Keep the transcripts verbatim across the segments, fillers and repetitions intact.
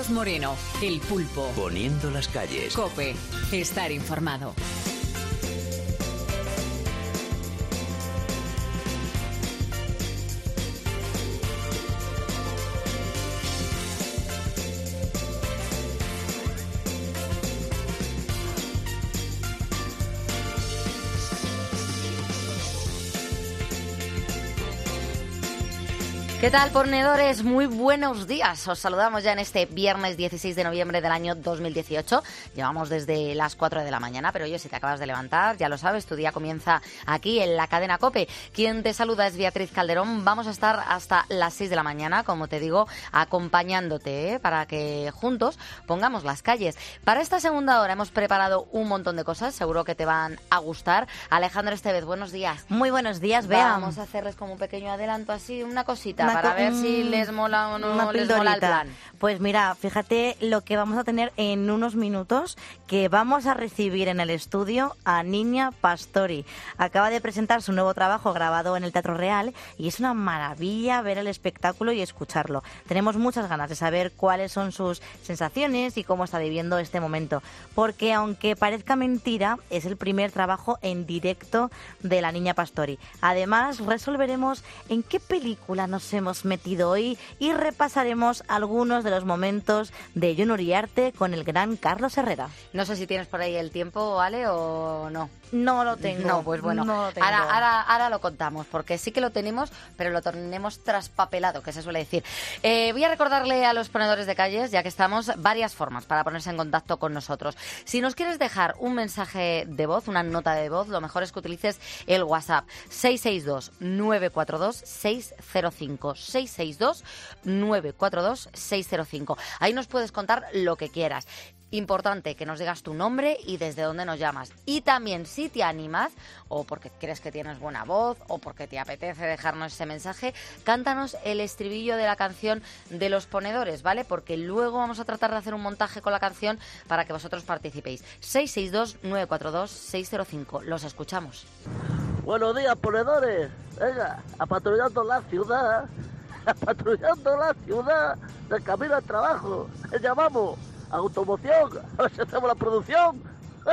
Moreno, El Pulpo. Poniendo las calles. COPE. Estar informado. ¿Qué tal, ponedores? Muy buenos días. Os saludamos ya en este viernes dieciséis de noviembre del año dos mil dieciocho. Llevamos desde las cuatro de la mañana, pero oye, si te acabas de levantar, ya lo sabes, tu día comienza aquí en la cadena COPE. Quien te saluda es Beatriz Calderón. Vamos a estar hasta las seis de la mañana, como te digo, acompañándote, ¿eh? Para que juntos pongamos las calles. Para esta segunda hora hemos preparado un montón de cosas, seguro que te van a gustar. Alejandro Estevez, buenos días. Muy buenos días, Bea. Vamos a hacerles como un pequeño adelanto, así, una cosita. Para ver si les mola o no les mola el plan. Pues mira, fíjate lo que vamos a tener en unos minutos, que vamos a recibir en el estudio a Niña Pastori. Acaba de presentar su nuevo trabajo grabado en el Teatro Real y es una maravilla ver el espectáculo y escucharlo. Tenemos muchas ganas de saber cuáles son sus sensaciones y cómo está viviendo este momento, porque aunque parezca mentira, es el primer trabajo en directo de la Niña Pastori. Además, resolveremos en qué película nos hemos metido hoy y repasaremos algunos de los momentos de Jon Uriarte con el gran Carlos Herrera. No sé si tienes por ahí el tiempo, Ale, o no. No lo tengo. No, pues bueno, no lo tengo. Ahora, ahora, ahora lo contamos, porque sí que lo tenemos, pero lo tenemos traspapelado, que se suele decir. Eh, voy a recordarle a los ponedores de calles, ya que estamos, varias formas para ponerse en contacto con nosotros. Si nos quieres dejar un mensaje de voz, una nota de voz, lo mejor es que utilices el WhatsApp seis seis dos, nueve cuatro dos, seis cero cinco. seis seis dos, nueve cuatro dos, seis cero cinco. Ahí nos puedes contar lo que quieras. Importante que nos digas tu nombre y desde dónde nos llamas. Y también, si te animas, o porque crees que tienes buena voz, o porque te apetece dejarnos ese mensaje, cántanos el estribillo de la canción de los ponedores, ¿vale? Porque luego vamos a tratar de hacer un montaje con la canción para que vosotros participéis. seis seis dos, nueve cuatro dos, seis cero cinco. Los escuchamos. Buenos días, ponedores. Venga, a patrullando la ciudad. A patrullando la ciudad. De camino al trabajo. Le llamamos automoción, a ver si hacemos la producción.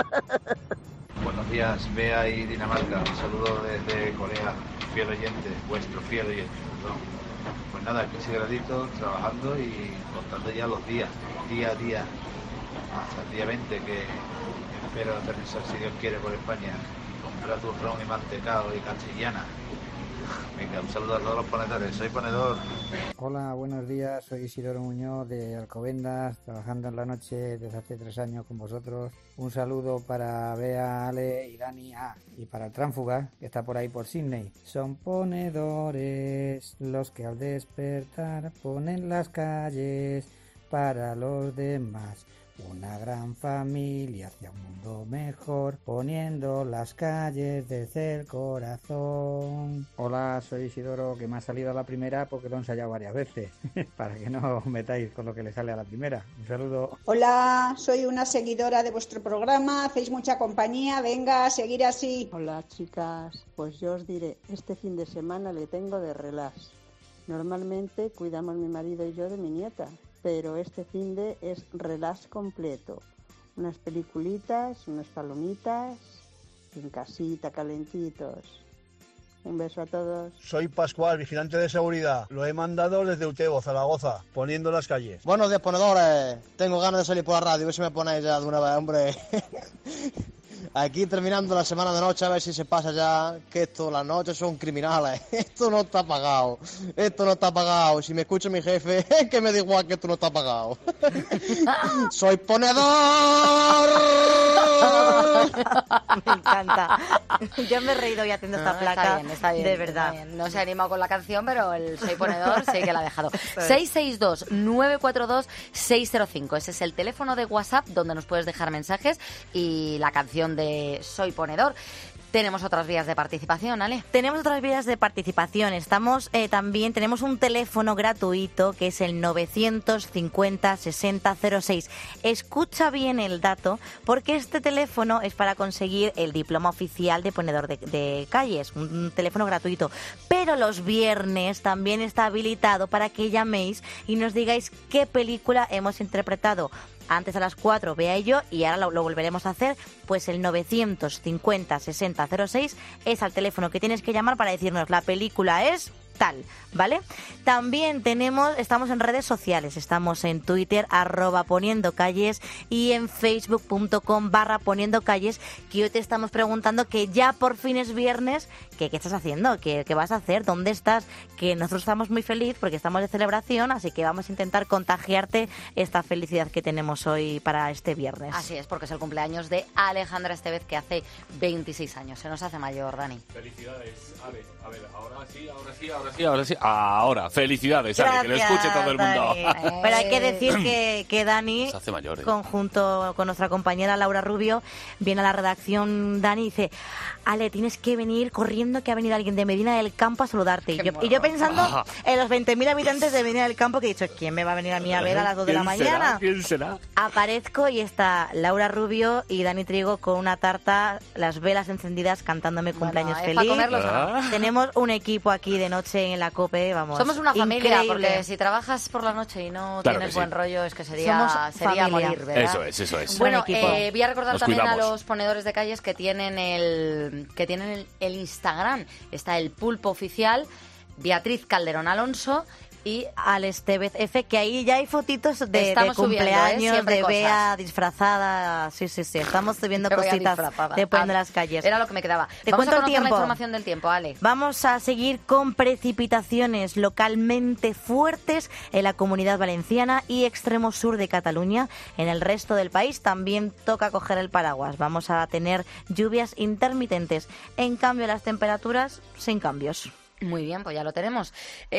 Buenos días, Bea y Dinamarca. Un saludo desde Corea, fiel oyente, vuestro fiel oyente. Perdón. Pues nada, aquí ese gradito, trabajando y contando ya los días, día a día, hasta el día veinte, que espero aterrizar, si Dios quiere, por España, y comprar turrón y mantecado y castellana. Venga, un saludo a todos los ponedores. Soy ponedor. Hola, buenos días. Soy Isidoro Muñoz de Alcobendas, trabajando en la noche desde hace tres años con vosotros. Un saludo para Bea, Ale y Dani. Ah, y para el Tránfuga, que está por ahí por Sydney. Son ponedores los que al despertar ponen las calles para los demás. Una gran familia hacia un mundo mejor, poniendo las calles desde el corazón. Hola, soy Isidoro, que me ha salido a la primera porque lo he ensayado varias veces, para que no os metáis con lo que le sale a la primera. Un saludo. Hola, soy una seguidora de vuestro programa, hacéis mucha compañía, venga, a seguir así. Hola, chicas, pues yo os diré, este fin de semana le tengo de relax. Normalmente cuidamos mi marido y yo de mi nieta, pero este finde es relax completo. Unas peliculitas, unas palomitas, en casita, calentitos. Un beso a todos. Soy Pascual, vigilante de seguridad. Lo he mandado desde Utebo, Zaragoza, poniendo las calles. Buenos días, ponedores. Tengo ganas de salir por la radio, a ver si me ponéis ya de una vez, hombre. Aquí terminando la semana de noche, a ver si se pasa ya, que esto, las noches son criminales. Esto no está pagado, esto no está pagado. Si me escucha mi jefe, es que me da igual que esto no está pagado. ¡Soy ponedor! Me encanta. Yo me he reído hoy haciendo esta Ah, placa. está bien, está bien, de verdad. está bien. No se ha animado con la canción, pero el Soy Ponedor sí que la ha dejado. seis seis dos, nueve cuatro dos, seis cero cinco. Ese es el teléfono de WhatsApp donde nos puedes dejar mensajes y la canción de Soy Ponedor. Tenemos otras vías de participación, ¿Ale? Tenemos otras vías de participación. Estamos eh, también, tenemos un teléfono gratuito que es el novecientos cincuenta sesenta cero seis. Escucha bien el dato, porque este teléfono es para conseguir el diploma oficial de ponedor de, de calles, un, un teléfono gratuito. Pero los viernes también está habilitado para que llaméis y nos digáis qué película hemos interpretado. Antes a las cuatro, vea yo, y ahora lo, lo volveremos a hacer, pues el novecientos cincuenta sesenta cero seis es al teléfono que tienes que llamar para decirnos la película es tal, ¿vale? También tenemos, estamos en redes sociales, estamos en Twitter, arroba poniendo calles, y en facebook.com barra poniendo calles, que hoy te estamos preguntando que ya por fin es viernes, que qué estás haciendo, ¿Qué, qué vas a hacer, dónde estás, que nosotros estamos muy felices porque estamos de celebración, así que vamos a intentar contagiarte esta felicidad que tenemos hoy para este viernes. Así es, porque es el cumpleaños de Alejandra Estevez, que hace veintiséis años, se nos hace mayor, Dani. Felicidades, Ale, a ver, ahora sí, ahora sí, ahora sí, ahora sí, ahora, felicidades, Ale, que lo escuche todo el mundo. Dani. Pero hay que decir que, que Dani, se hace mayor, ¿eh? conjunto con nuestra compañera Laura Rubio, viene a la redacción, Dani, y dice, Ale, tienes que venir corriendo, que ha venido alguien de Medina del Campo a saludarte. Y yo, y yo pensando ah. en los veinte mil habitantes de Medina del Campo, que he dicho, ¿quién me va a venir a mí a ver a las dos de la mañana? Será? ¿Quién será? Aparezco y está Laura Rubio y Dani Trigo con una tarta, las velas encendidas, cantándome cumpleaños bueno, feliz. Para comerlos, ¿no? Tenemos un equipo aquí de noche en la COPE, vamos. Somos una familia, increíble. porque si trabajas por la noche y no claro tienes sí. buen rollo, es que sería, sería morir, ¿verdad? Eso es, eso es. Bueno, eh, voy a recordar Nos también cuidamos. a los ponedores de calles que tienen el que tienen el, el Instagram. Está el Pulpo Oficial, Beatriz Calderón Alonso y al Estevez F, que ahí ya hay fotitos de, de Estamos cumpleaños, subiendo, ¿eh? de Bea cosas. disfrazada. Sí, sí, sí. Estamos subiendo De Bea cositas disfrazada. de Poniendo Ah, las calles. Era lo que me quedaba. Te Vamos cuento a el conocer tiempo. la información del tiempo, Ale. Vamos a seguir con precipitaciones localmente fuertes en la Comunidad Valenciana y extremo sur de Cataluña. En el resto del país también toca coger el paraguas. Vamos a tener lluvias intermitentes. En cambio, las temperaturas sin cambios. Muy bien, pues ya lo tenemos.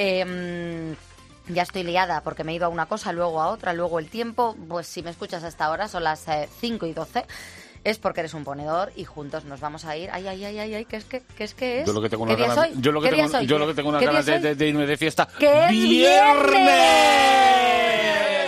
Eh, ya estoy liada porque me he ido a una cosa, luego a otra, luego el tiempo. Pues si me escuchas hasta ahora, son las eh, cinco y doce. Es porque eres un ponedor y juntos nos vamos a ir. Ay, ay, ay, ay, ay, ¿qué es que, qué es que es? Yo lo que tengo ¿Qué unas día ganas, soy? yo lo que ¿Qué día tengo, soy? yo lo que tengo unas ¿Qué ganas día de, de, de irme de fiesta. ¡Que es ¡Viernes!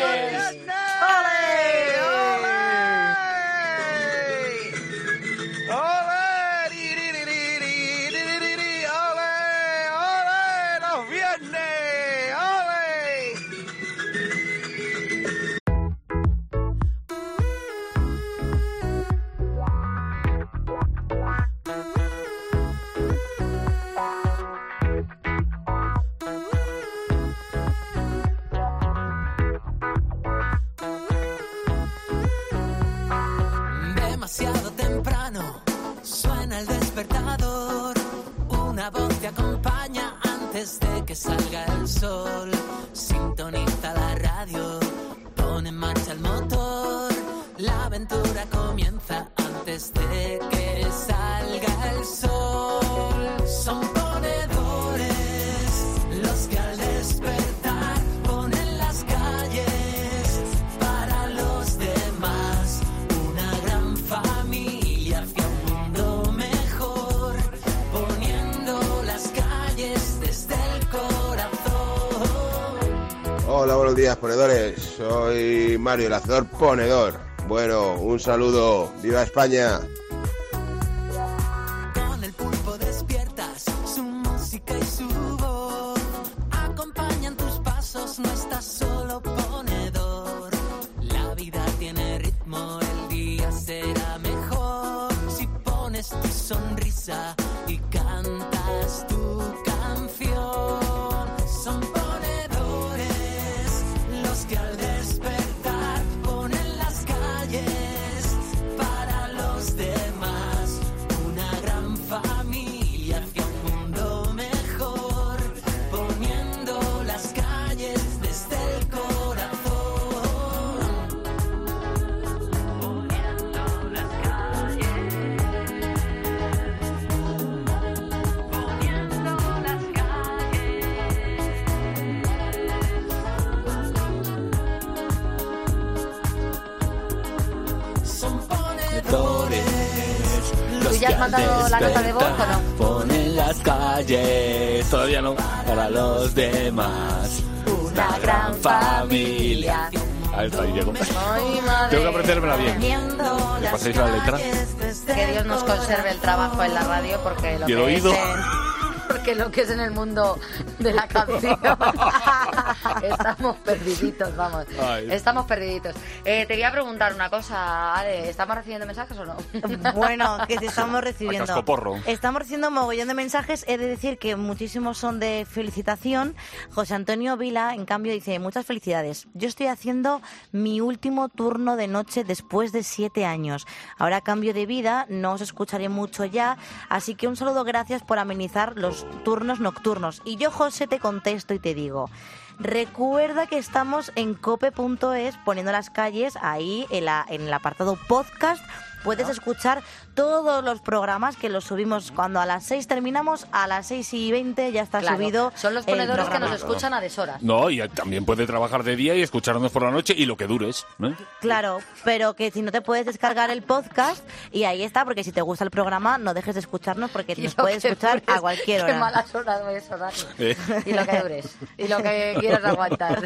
Demasiado temprano suena el despertador, una voz te acompaña antes de que salga el sol. Sintoniza la radio, pone en marcha el motor, la aventura comienza antes de que salga el sol. Son ponedores los que al despertar ponen las calles para los demás. Una gran familia hacia un mundo mejor, poniendo las calles desde el corazón. Hola, buenos días, ponedores. Soy Mario, el hacedor ponedor. Bueno, un saludo. ¡Viva España! Con el pulpo despiertas, su música y su voz acompañan tus pasos, no estás solo ponedor. La vida tiene ritmo, el día será mejor si pones tu sonrisa y cantas tu canción. Son ponedores los que al despertar ponen las calles para los demás. ya has mandado la nota de voz o no? Ponen las calles, todavía no, para los demás. Una gran familia. Ahí está, ahí llego. Ay, madre. Tengo que aprendérmela bien. ¿Me pasáis la letra? Que Dios nos conserve el trabajo en la radio porque lo ¿Y el que oído? es en, porque lo que es en el mundo de la canción estamos perdiditos, vamos. Ay. Estamos perdiditos. Eh, te voy a preguntar una cosa, Ale, ¿estamos recibiendo mensajes o no? Bueno, que si estamos A recibiendo. cascoporro. Estamos recibiendo un mogollón de mensajes. He de decir que muchísimos son de felicitación. José Antonio Vila, en cambio, dice: muchas felicidades. Yo estoy haciendo mi último turno de noche después de siete años. Ahora cambio de vida, no os escucharé mucho ya. Así que un saludo, gracias por amenizar los turnos nocturnos. Y yo, José, te contesto y te digo: recuerda que estamos en cope punto es poniendo las calles ahí en, la, en el apartado podcast. Puedes escuchar todos los programas que los subimos cuando a las seis terminamos, a las seis y veinte ya está Claro, subido. son los el ponedores que programa. nos escuchan a deshoras. No, y también puede trabajar de día y escucharnos por la noche y lo que dures, ¿no? Claro, pero que si no te puedes descargar el podcast y ahí está, porque si te gusta el programa no dejes de escucharnos porque Y nos lo puedes que escuchar dures, a cualquier Qué hora. malas horas voy a sonar. Eh. Y lo que dures. Y lo que quieras aguantar.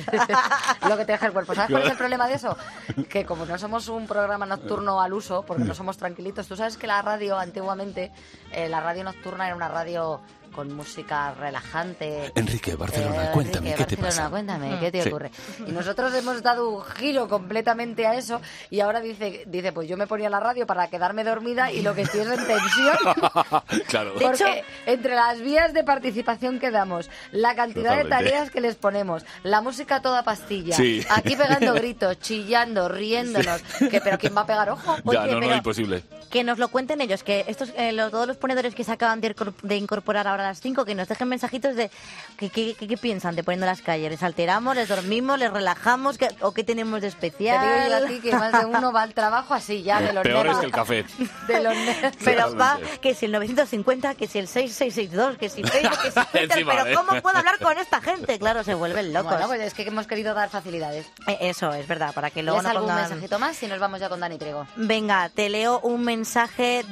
Lo que te deja el cuerpo. ¿Sabes cuál es el problema de eso? Que como no somos un programa nocturno al uso, porque no somos tranquilitos, tú sabes que la radio antiguamente, eh, la radio nocturna era una radio con música relajante. Enrique, Barcelona, Eh, cuéntame, Enrique, ¿qué te Barcelona, pasa? Cuéntame, ¿qué te Sí. ocurre? Y nosotros hemos dado un giro completamente a eso y ahora dice, dice, pues yo me ponía la radio para quedarme dormida y lo que estoy es en tensión. Claro. Porque entre las vías de participación que damos, la cantidad de Totalmente. tareas que les ponemos, la música toda pastilla, Sí. aquí pegando gritos, chillando, riéndonos, que pero ¿quién va a pegar ojo? Ya, Oye, no, no, pero- imposible. Que nos lo cuenten ellos, que estos eh, los, todos los ponedores que se acaban de, incor- de incorporar ahora a las cinco, que nos dejen mensajitos de qué qué- qué- qué piensan de poniendo las calles. ¿Les alteramos, les dormimos, les relajamos qué- o qué tenemos de Te especial? digo yo a ti que más de uno va al trabajo así ya, de los Peor es nervios. que el café. De los nervios. Pero va, que si el novecientos cincuenta, que si el seis seis seis dos, que si Facebook, que si Twitter, Encima, pero ¿eh? ¿cómo puedo hablar con esta gente? Claro, se vuelven locos. Bueno, pues es que hemos querido dar facilidades. Eh, Eso es verdad, para que luego ¿Lees no algún pongan... mensajito más y nos vamos ya con Dani Trigo? Venga, te leo un mensaje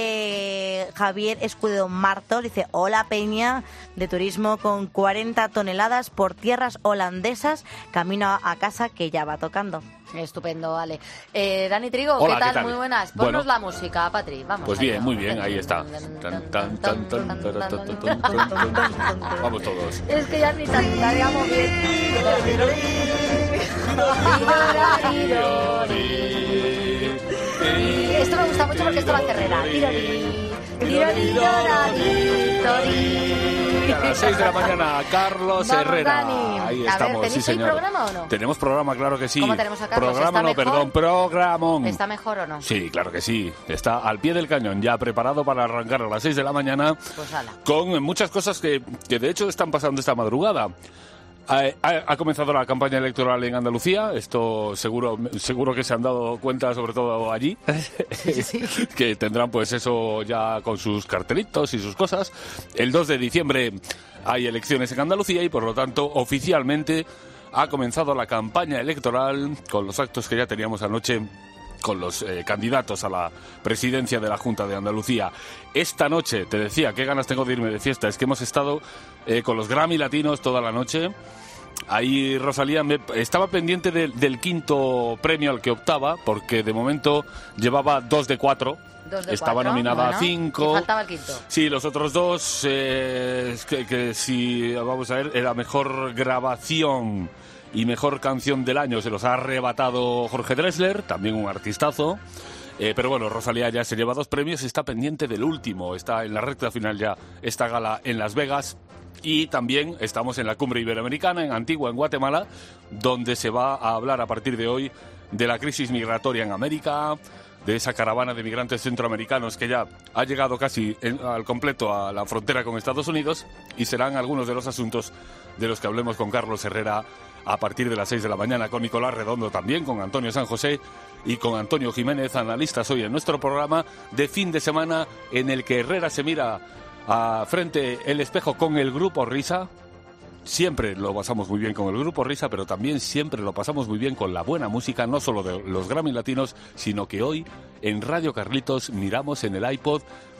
de Javier Escudero Martos. Dice: hola Peña, de turismo con cuarenta toneladas por tierras holandesas, camino a casa que ya va tocando. Estupendo, vale. Eh, Dani Trigo, Hola, ¿qué tal? ¿qué tal? Muy buenas. Ponnos Bueno. la música, Patri. Vamos. Pues allá. bien, muy bien, ahí está. Tan, tan, tan, tan, tan, tan, tan, tan, tan, tan. Vamos todos. Es que ya ni tan estaríamos bien. Esto me gusta mucho porque esto va a Herrera. Tirori, tirori, tirori, tirori. A las seis de la mañana, Carlos Vamos, Herrera. Dani. Ahí A ver, estamos, ¿tenéis sí, hoy señor. programa o no? Tenemos programa, claro que sí. ¿Cómo tenemos a Carlos? Programa, ¿Está no, mejor? perdón, programón. ¿Está mejor o no? Sí, claro que sí. Está al pie del cañón, ya preparado para arrancar a las seis de la mañana Pues ala. con muchas cosas que, que de hecho están pasando esta madrugada. Ha, ha- ha comenzado la campaña electoral en Andalucía, esto seguro seguro que se han dado cuenta, sobre todo allí, que tendrán pues eso ya con sus cartelitos y sus cosas. El dos de diciembre hay elecciones en Andalucía y por lo tanto oficialmente ha comenzado la campaña electoral con los actos que ya teníamos anoche con los eh, candidatos a la presidencia de la Junta de Andalucía. Esta noche, te decía, qué ganas tengo de irme de fiesta, es que hemos estado eh, con los Grammy Latinos toda la noche. Ahí Rosalía me, estaba pendiente de- del quinto premio al que optaba, porque de momento llevaba dos de cuatro. Dos de Estaba cuatro, nominada bueno, a cinco. y faltaba el quinto. Sí, los otros dos, eh, es que, que si, vamos a ver, era mejor grabación y mejor canción del año, se los ha arrebatado Jorge Drexler, también un artistazo. Eh, pero bueno, Rosalía ya se lleva dos premios y está pendiente del último. Está en la recta final ya esta gala en Las Vegas. Y también estamos en la Cumbre Iberoamericana, en Antigua, en Guatemala, donde se va a hablar a partir de hoy de la crisis migratoria en América, de esa caravana de migrantes centroamericanos que ya ha llegado casi en- al completo a la frontera con Estados Unidos, y serán algunos de los asuntos de los que hablemos con Carlos Herrera a partir de las seis de la mañana, con Nicolás Redondo también, con Antonio San José y con Antonio Jiménez, analistas hoy en nuestro programa de fin de semana en el que Herrera se mira a frente el espejo con el Grupo Risa. Siempre lo pasamos muy bien con el Grupo Risa, pero también siempre lo pasamos muy bien con la buena música, no solo de los Grammy Latinos, sino que hoy en Radio Carlitos miramos en el iPod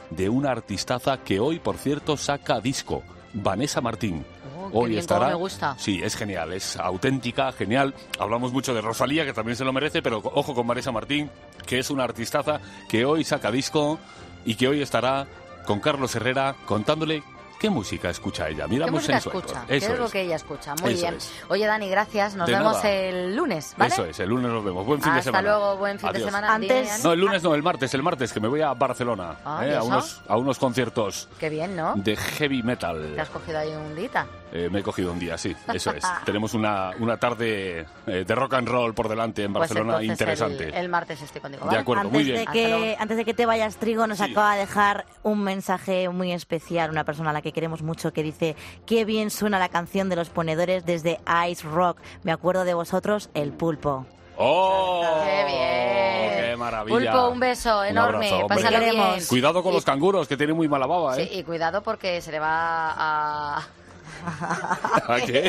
de una artistaza que hoy, por cierto, saca disco, Vanessa Martín. Oh, qué Hoy bien, estará. cómo me gusta. Sí, es genial, es auténtica, genial. Hablamos mucho de Rosalía, que también se lo merece, pero ojo con Vanessa Martín, que es una artistaza que hoy saca disco y que hoy estará con Carlos Herrera contándole qué música escucha ella. ¿Qué Miramos música en su escucha? Eso ¿Qué es, es lo que ella escucha? Muy Eso bien. es. Oye, Dani, gracias. Nos De vemos nada. el lunes, ¿vale? Eso es, el lunes nos vemos. Buen fin de Hasta semana. luego, buen fin de Adiós. semana. Antes- Dime, Dani. No, el lunes no, el martes, el martes, que me voy a Barcelona Ah, eh, ¿y a, eso? unos, a unos conciertos Qué bien, ¿no? de heavy metal. Te has cogido ahí un dita. Eh, me he cogido un día, sí, eso es. Tenemos una, una tarde eh, de rock and roll por delante en Barcelona Pues entonces interesante. El, el martes estoy contigo, De ¿vale? acuerdo, Antes muy bien. de Hasta que luego. antes de que te vayas, Trigo, nos Sí. acaba de dejar un mensaje muy especial, una persona a la que queremos mucho, que dice: qué bien suena la canción de Los Ponedores desde Ice Rock. Me acuerdo de vosotros, El Pulpo. ¡Oh! ¡Qué bien! ¡Qué maravilla! Pulpo, un beso Un enorme. abrazo, hombre. Pásalo Te bien. queremos. Cuidado con Y- los canguros, que tienen muy mala baba, Sí, ¿eh? y cuidado porque se le va a... ¿A qué?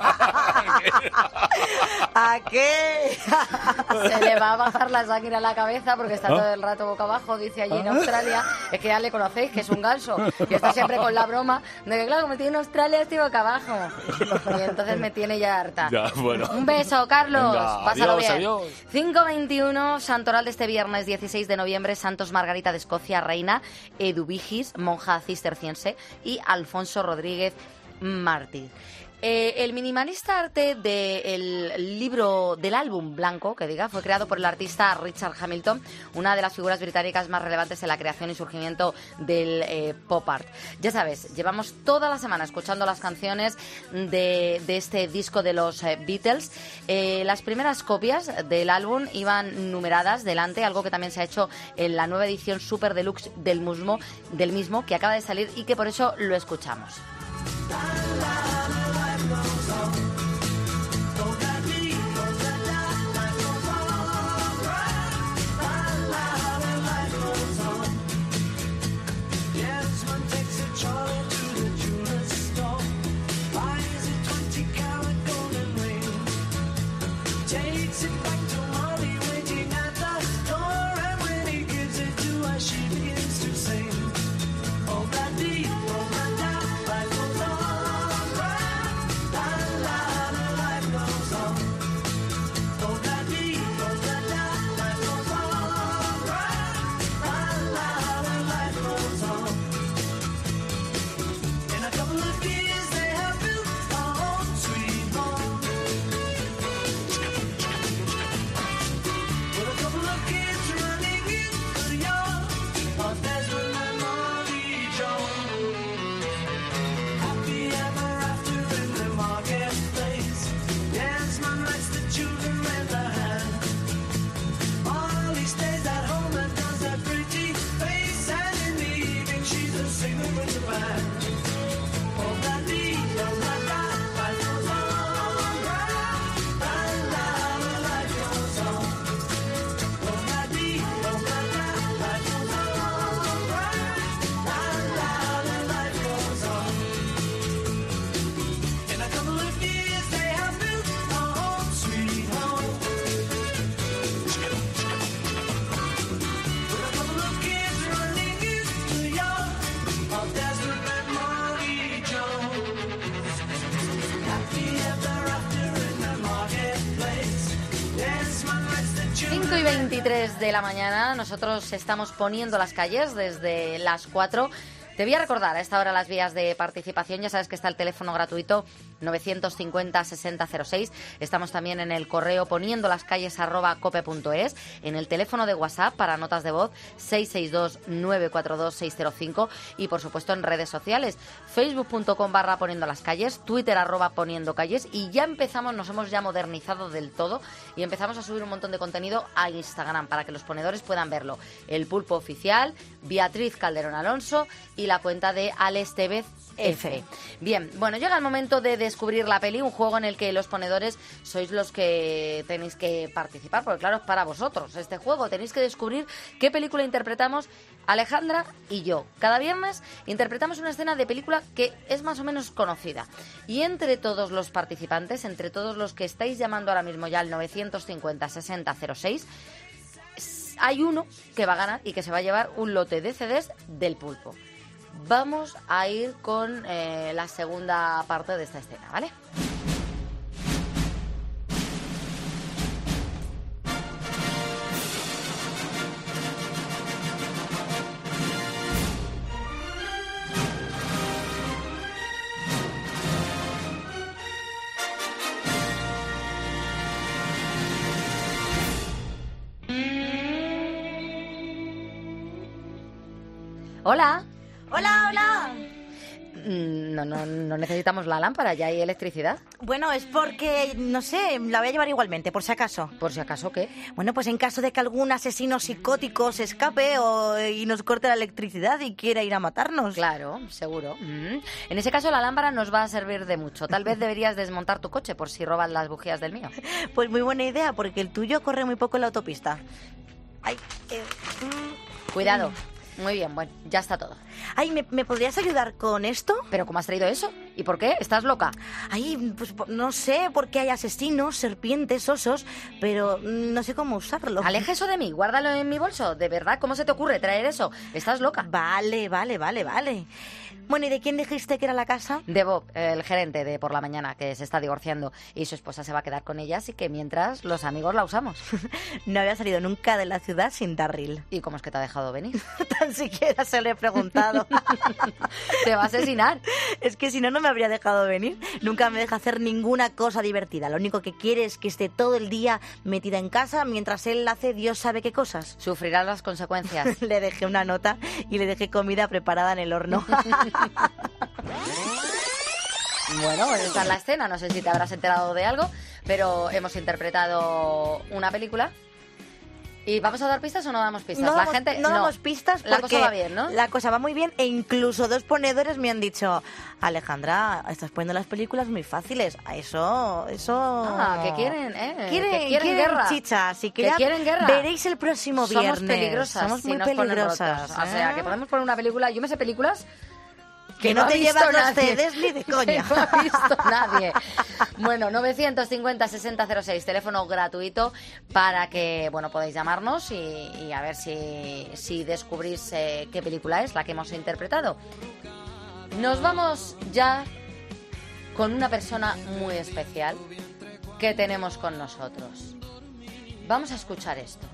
¿A qué? Se le va a bajar la sangre a la cabeza porque está ¿Ah? todo el rato boca abajo, dice allí en Australia. Es que ya le conocéis, que es un ganso. Y está siempre con la broma de que, claro, como estoy en Australia, estoy boca abajo. Y entonces me tiene ya harta. Ya, bueno. Un beso, Carlos. Venga, Pásalo adiós, bien. adiós. cinco veintiuno, Santoral de este viernes dieciséis de noviembre, Santos Margarita de Escocia, Reina, Eduvigis, monja cisterciense, y Alfonso Rodríguez, mártir. Eh, el minimalista arte del libro del álbum blanco, que diga, fue creado por el artista Richard Hamilton, una de las figuras británicas más relevantes en la creación y surgimiento del eh, pop art. Ya sabes, llevamos toda la semana escuchando las canciones de, de este disco de los eh, Beatles. Eh, las primeras copias del álbum iban numeradas delante, algo que también se ha hecho en la nueva edición Super Deluxe del mismo, del mismo que acaba de salir y que por eso lo escuchamos. cinco y veintitrés de la mañana, nosotros estamos poniendo las calles desde las cuatro. Te voy a recordar a esta hora las vías de participación. Ya sabes que está el teléfono gratuito novecientos cincuenta sesenta cero seis. Estamos también en el correo poniendo las calles arroba cope punto es. En el teléfono de WhatsApp para notas de voz seis seis dos nueve cuatro dos seis cero cinco. Y por supuesto en redes sociales facebook punto com barra poniendo las calles, Twitter arroba poniendo calles. Y ya empezamos, nos hemos ya modernizado del todo y empezamos a subir un montón de contenido a Instagram para que los ponedores puedan verlo. El Pulpo Oficial, Beatriz Calderón Alonso y la cuenta de Alex Tevez F. Bien, bueno, llega el momento de descubrir la peli, un juego en el que los ponedores sois los que tenéis que participar, porque claro, es para vosotros este juego. Tenéis que descubrir qué película interpretamos Alejandra y yo. Cada viernes interpretamos una escena de película que es más o menos conocida. Y entre todos los participantes, entre todos los que estáis llamando ahora mismo ya al novecientos cincuenta sesenta cero seis, hay uno que va a ganar y que se va a llevar un lote de C Ds del Pulpo. Vamos a ir con eh, la segunda parte de esta escena, ¿vale? Hola. Hola, hola. No, no, no necesitamos la lámpara, ya hay electricidad. Bueno, es porque, no sé, la voy a llevar igualmente, por si acaso. ¿Por si acaso qué? Bueno, pues en caso de que algún asesino psicótico se escape o, y nos corte la electricidad y quiera ir a matarnos. Claro, seguro. Mm. En ese caso la lámpara nos va a servir de mucho. Tal vez deberías desmontar tu coche por si roban las bujías del mío. Pues muy buena idea, porque el tuyo corre muy poco en la autopista. Ay, eh, mm, Cuidado. Muy bien, bueno, ya está todo. Ay, ¿me, ¿me podrías ayudar con esto? ¿Pero cómo has traído eso? ¿Y por qué? ¿Estás loca? Ay, pues no sé, porque hay asesinos, serpientes, osos, pero no sé cómo usarlo. Aleja eso de mí, guárdalo en mi bolso. ¿De verdad? ¿Cómo se te ocurre traer eso? ¿Estás loca? Vale, vale, vale, vale. Bueno, ¿y de quién dijiste que era la casa? De Bob, el gerente de Por la Mañana, que se está divorciando y su esposa se va a quedar con ella, así que mientras los amigos la usamos. No había salido nunca de la ciudad sin Darryl. ¿Y cómo es que te ha dejado venir? Tan siquiera se lo he preguntado. Te va a asesinar. Es que si no, no me habría dejado venir. Nunca me deja hacer ninguna cosa divertida. Lo único que quiere es que esté todo el día metida en casa mientras él hace Dios sabe qué cosas. Sufrirás las consecuencias. Le dejé una nota y le dejé comida preparada en el horno. Bueno, pues esta es la escena. No sé si te habrás enterado de algo, pero hemos interpretado una película. ¿Y vamos a dar pistas o no damos pistas? No la damos, gente no, no damos pistas porque la cosa va bien, ¿no? La cosa va muy bien e incluso dos ponedores me han dicho: Alejandra, estás poniendo las películas muy fáciles. A eso, eso... Ah, que quieren, ¿eh? Quieren, que quieren, quieren guerra. Chicha, así que, que ya quieren guerra. Veréis el próximo viernes. Somos peligrosas. Somos si muy nos ponen peligrosas. rotos. O sea, que podemos poner una película... Yo me sé películas... Que, que no, no te llevas los C Ds ni de coña. Que no ha visto nadie. Bueno, novecientos cincuenta, sesenta cero seis, teléfono gratuito para que, bueno, podáis llamarnos y, y a ver si, si descubrís eh, qué película es la que hemos interpretado. Nos vamos ya con una persona muy especial que tenemos con nosotros. Vamos a escuchar esto.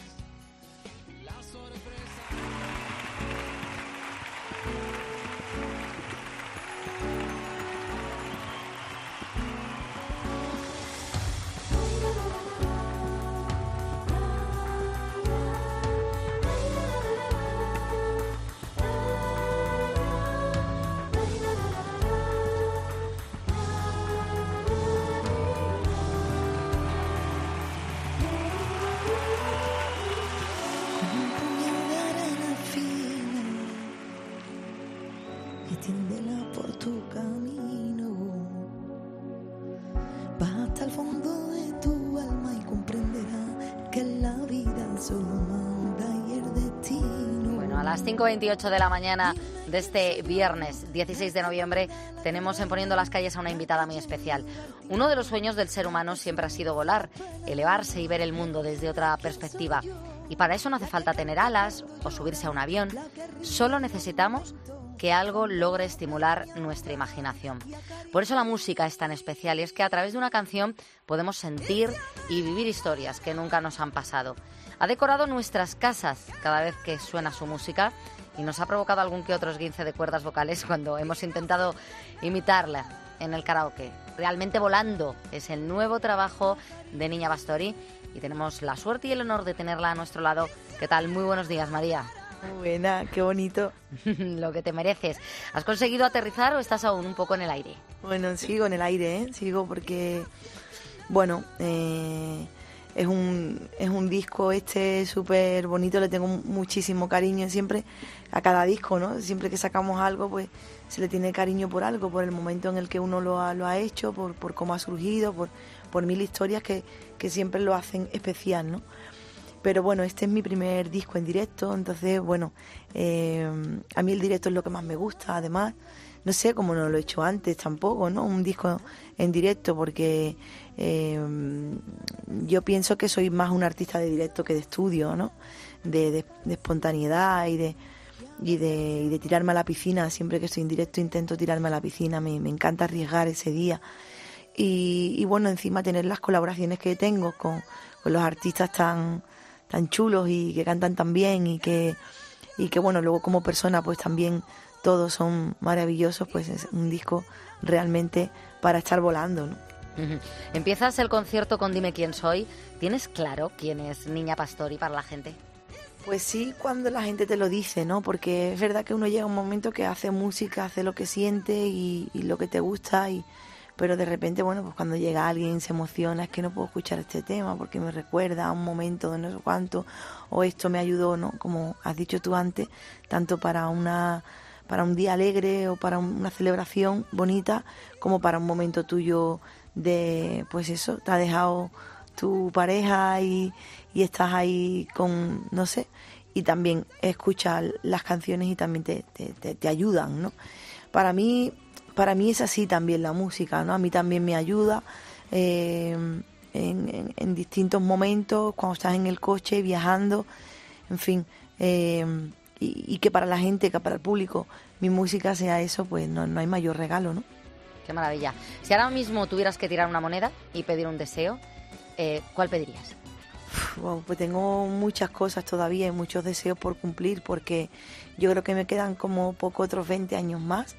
Tiéndela por tu camino, va hasta el fondo de tu alma y comprenderá que la vida solo manda y el destino. Bueno, a las cinco veintiocho de la mañana de este viernes dieciséis de noviembre tenemos en Poniendo las Calles a una invitada muy especial. Uno de los sueños del ser humano siempre ha sido volar, elevarse y ver el mundo desde otra perspectiva. Y para eso no hace falta tener alas o subirse a un avión, solo necesitamos que algo logre estimular nuestra imaginación. Por eso la música es tan especial y es que a través de una canción podemos sentir y vivir historias que nunca nos han pasado. Ha decorado nuestras casas cada vez que suena su música y nos ha provocado algún que otro esguince de cuerdas vocales cuando hemos intentado imitarla en el karaoke. Realmente Volando es el nuevo trabajo de Niña Pastori y tenemos la suerte y el honor de tenerla a nuestro lado. ¿Qué tal? Muy buenos días, María. Buena, qué bonito. Lo que te mereces. ¿Has conseguido aterrizar o estás aún un poco en el aire? Bueno, sigo en el aire, ¿eh? Sigo porque, bueno, eh, es un es un disco este súper bonito, le tengo muchísimo cariño siempre a cada disco, ¿no? Siempre que sacamos algo, pues se le tiene cariño por algo, por el momento en el que uno lo ha, lo ha hecho, por, por cómo ha surgido, por, por mil historias que, que siempre lo hacen especial, ¿no? Pero bueno, este es mi primer disco en directo, entonces, bueno, eh, a mí el directo es lo que más me gusta, además. no sé, como no lo he hecho antes tampoco, ¿no? Un disco en directo, porque eh, yo pienso que soy más un artista de directo que de estudio, ¿no? De, de, de espontaneidad y de, y, de, y de tirarme a la piscina. Siempre que estoy en directo intento tirarme a la piscina, me, me encanta arriesgar ese día. Y, y bueno, encima tener las colaboraciones que tengo con, con los artistas tan, tan chulos y que cantan tan bien y que, y que bueno, luego como persona pues también todos son maravillosos, pues es un disco realmente para estar volando, ¿no? Uh-huh. Empiezas el concierto con Dime quién soy. ¿Tienes claro quién es Niña Pastori para la gente? Pues sí, cuando la gente te lo dice, ¿no? Porque es verdad que uno llega a un momento que hace música, hace lo que siente y, y lo que te gusta, y pero de repente, bueno, pues cuando llega alguien se emociona, es que no puedo escuchar este tema porque me recuerda a un momento de no sé cuánto, o esto me ayudó, ¿no? Como has dicho tú antes, tanto para una para un día alegre o para una celebración bonita, como para un momento tuyo de, pues eso, te ha dejado tu pareja y, y estás ahí con, no sé, y también escuchas las canciones y también te, te, te, te ayudan, ¿no? Para mí, para mí es así también la música, ¿no? A mí también me ayuda eh, en, en, en distintos momentos, cuando estás en el coche, viajando, en fin, eh, y, y que para la gente, que para el público, mi música sea eso, pues no, no hay mayor regalo, ¿no? Qué maravilla. Si ahora mismo tuvieras que tirar una moneda y pedir un deseo, eh, ¿cuál pedirías? Wow, pues tengo muchas cosas todavía y muchos deseos por cumplir, porque yo creo que me quedan como poco otros veinte años más.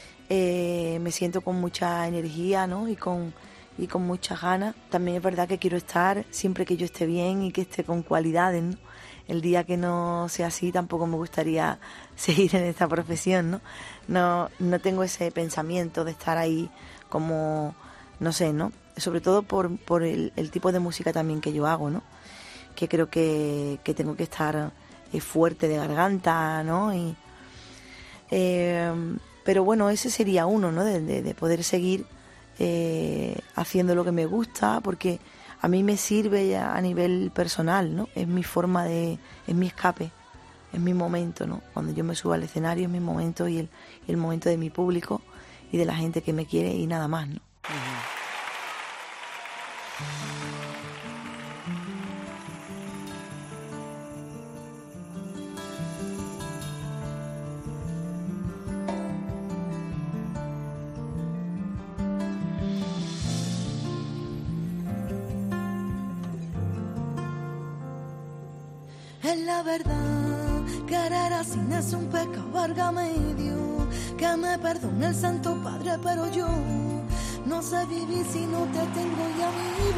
Eh, me siento con mucha energía, ¿no? Y con, y con muchas ganas. También es verdad que quiero estar siempre que yo esté bien y que esté con cualidades, ¿no? El día que no sea así tampoco me gustaría seguir en esta profesión, ¿no? No, no tengo ese pensamiento de estar ahí como, no sé, ¿no? Sobre todo por, por el, el tipo de música también que yo hago, ¿no? Que creo que, que tengo que estar eh, fuerte de garganta, ¿no? Y, eh, pero bueno, ese sería uno, ¿no? De, de, de poder seguir eh, haciendo lo que me gusta, porque a mí me sirve ya a nivel personal, ¿no? Es mi forma de, es mi escape, es mi momento, ¿no? Cuando yo me subo al escenario es mi momento y el, el momento de mi público y de la gente que me quiere y nada más, ¿no? Uh-huh. Es la verdad, querer así no es un pecado, válgame Dios, que me perdone el Santo Padre, pero yo no sé vivir si no te tengo y a mí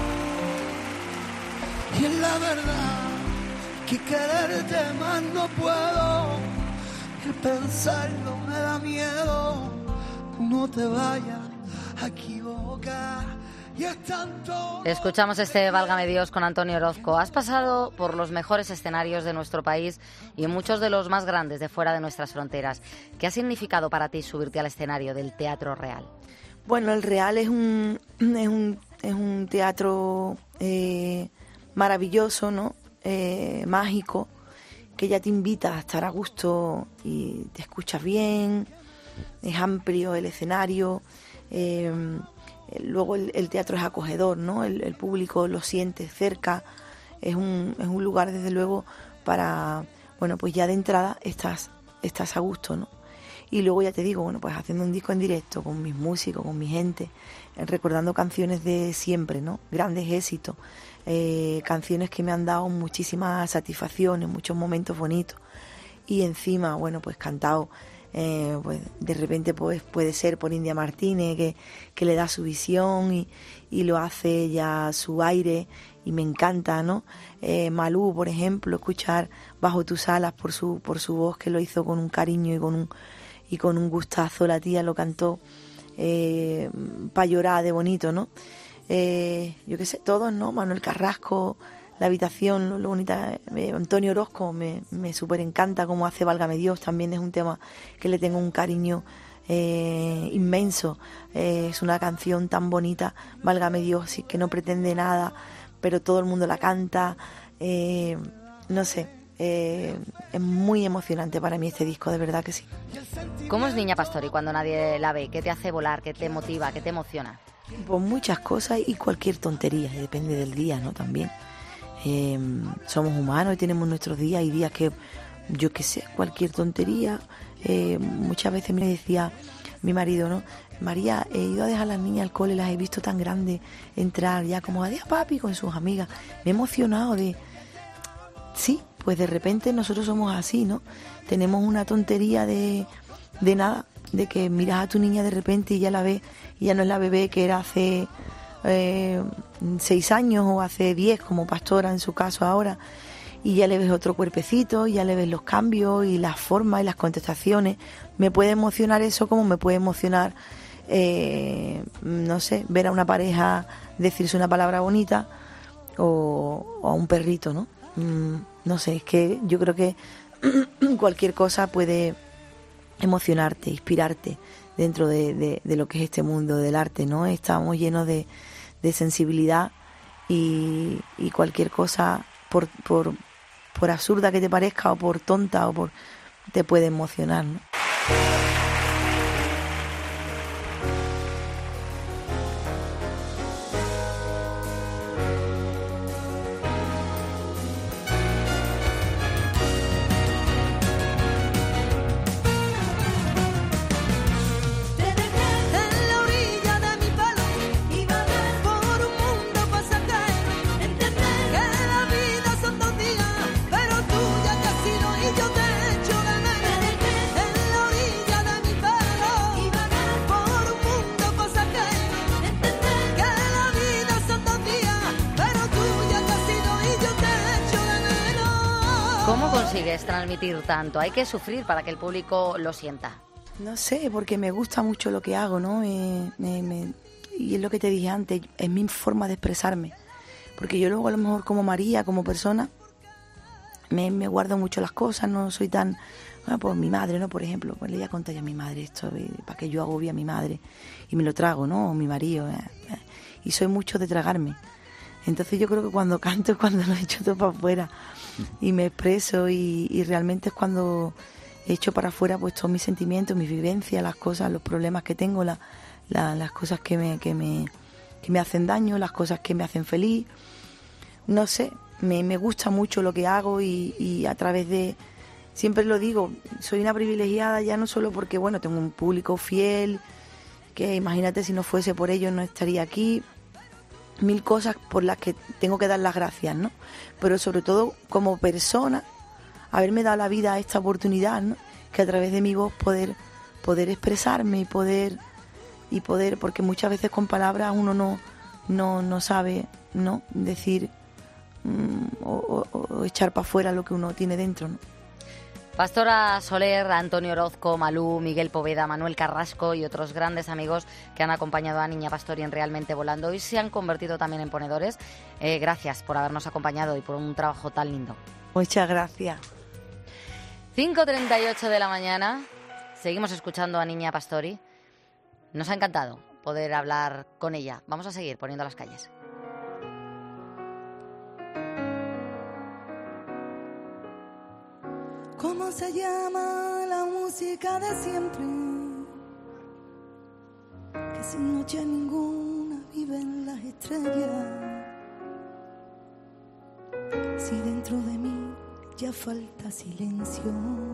verás. Y es la verdad, que quererte más no puedo, que pensarlo me da miedo, no te vayas a equivocar. Escuchamos este Válgame Dios con Antonio Orozco. Has pasado por los mejores escenarios de nuestro país y muchos de los más grandes de fuera de nuestras fronteras. ¿Qué ha significado para ti subirte al escenario del Teatro Real? Bueno, el Real es un, es un, es un teatro eh, maravilloso, ¿no? Eh, mágico, que ya te invita a estar a gusto y te escuchas bien, es amplio el escenario. Eh, Luego el, el teatro es acogedor, ¿no? El, el público lo siente cerca, es un, es un lugar desde luego para, bueno, pues ya de entrada estás, estás a gusto, ¿no? Y luego ya te digo, bueno, pues haciendo un disco en directo con mis músicos, con mi gente, eh, recordando canciones de siempre, ¿no? Grandes éxitos, eh, canciones que me han dado muchísimas satisfacciones, muchos momentos bonitos. Y encima, bueno, pues cantado. Eh, pues de repente pues puede ser por India Martínez que, que le da su visión y, y lo hace ya su aire y me encanta, ¿no? Eh, Malú, por ejemplo, escuchar Bajo tus alas por su por su voz, que lo hizo con un cariño y con un y con un gustazo. La tía lo cantó eh, para llorar de bonito, ¿no? Eh, yo qué sé, todos, ¿no? Manuel Carrasco, La habitación, lo, lo bonita, eh, Antonio Orozco me, me súper encanta cómo hace Válgame Dios, también es un tema que le tengo un cariño eh, inmenso, eh, es una canción tan bonita, Válgame Dios, sí, que no pretende nada, pero todo el mundo la canta, eh, no sé, Eh, es muy emocionante para mí este disco, de verdad que sí. ¿Cómo es Niña Pastori cuando nadie la ve? ¿Qué te hace volar? ¿Qué te motiva? ¿Qué te emociona? Pues muchas cosas y cualquier tontería, depende del día, ¿no? También. Eh, somos humanos y tenemos nuestros días, y días que, yo qué sé, cualquier tontería. Eh, muchas veces me decía mi marido, ¿no? María, he ido a dejar a las niñas al cole, las he visto tan grandes entrar ya como adiós papi con sus amigas. Me he emocionado de... Sí, pues de repente nosotros somos así, ¿no? Tenemos una tontería de, de nada, de que miras a tu niña de repente y ya la ves, y ya no es la bebé que era hace eh, seis años o hace diez, como Pastora en su caso ahora, y ya le ves otro cuerpecito, y ya le ves los cambios y las formas y las contestaciones. Me puede emocionar eso, como me puede emocionar, eh, no sé, ver a una pareja decirse una palabra bonita, o, o a un perrito, ¿no? Mm, no sé, es que yo creo que cualquier cosa puede emocionarte, inspirarte dentro de, de, de lo que es este mundo del arte, ¿no? Estamos llenos de, de sensibilidad, y, y cualquier cosa, por, por, por absurda que te parezca, o por tonta, o por te puede emocionar, ¿no? ¿Cómo consigues transmitir tanto? Hay que sufrir para que el público lo sienta. No sé, porque me gusta mucho lo que hago, ¿no? Me, me, me, y es lo que te dije antes, es mi forma de expresarme. Porque yo luego a lo mejor como María, como persona, me, me guardo mucho las cosas, no soy tan... Bueno, pues mi madre, ¿no? Por ejemplo, pues le voy a contar ya a mi madre esto, para que yo agobie a mi madre, y me lo trago, ¿no? O mi marido, eh, eh. Y soy mucho de tragarme. Entonces yo creo que cuando canto es cuando lo echo todo para afuera y me expreso, y, y realmente es cuando echo para afuera pues todos mis sentimientos, mis vivencias, las cosas, los problemas que tengo, la, la, las cosas que me, que, me, que me hacen daño, las cosas que me hacen feliz. No sé, me, me gusta mucho lo que hago, y, y a través de... Siempre lo digo, soy una privilegiada ya no solo porque, bueno, tengo un público fiel, que imagínate si no fuese por ello no estaría aquí, mil cosas por las que tengo que dar las gracias, ¿no? Pero sobre todo como persona, haberme dado la vida a esta oportunidad, ¿no? Que a través de mi voz poder, poder expresarme y poder, y poder, porque muchas veces con palabras uno no, no, no sabe, ¿no? Decir mmm, o, o, o echar para afuera lo que uno tiene dentro, ¿no? Pastora Soler, Antonio Orozco, Malú, Miguel Poveda, Manuel Carrasco y otros grandes amigos que han acompañado a Niña Pastori en Realmente Volando y se han convertido también en ponedores. Eh, gracias por habernos acompañado y por un trabajo tan lindo. Muchas gracias. cinco treinta y ocho de la mañana, seguimos escuchando a Niña Pastori. Nos ha encantado poder hablar con ella. Vamos a seguir poniendo las calles. ¿Cómo se llama la música de siempre? Que sin noche ninguna viven las estrellas. Si dentro de mí ya falta silencio,